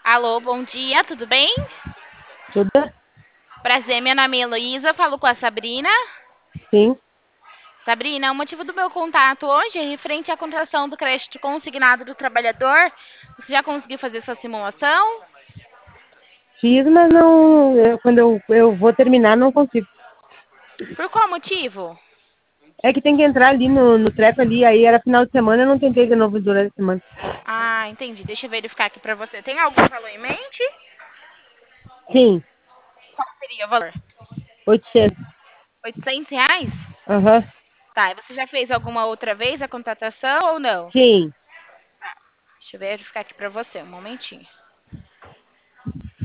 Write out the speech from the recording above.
Alô, bom dia, tudo bem? Tudo? Prazer, meu nome é Heloísa, falo com a Sabrina. Sim. Sabrina, o motivo do meu contato hoje é referente à contratação do crédito consignado do trabalhador. Você já conseguiu fazer sua simulação? Fiz, mas não. Quando eu vou terminar, não consigo. Por qual motivo? É que tem que entrar ali no treco ali, aí era final de semana, eu não tentei de novo durante a semana. Ah, entendi. Deixa eu verificar aqui para você. Tem algum valor em mente? Sim, Qual seria o valor? 800. R$ 800? Aham. Tá, e você já fez alguma outra vez a contratação ou não? Sim. Deixa eu verificar aqui para você, um momentinho.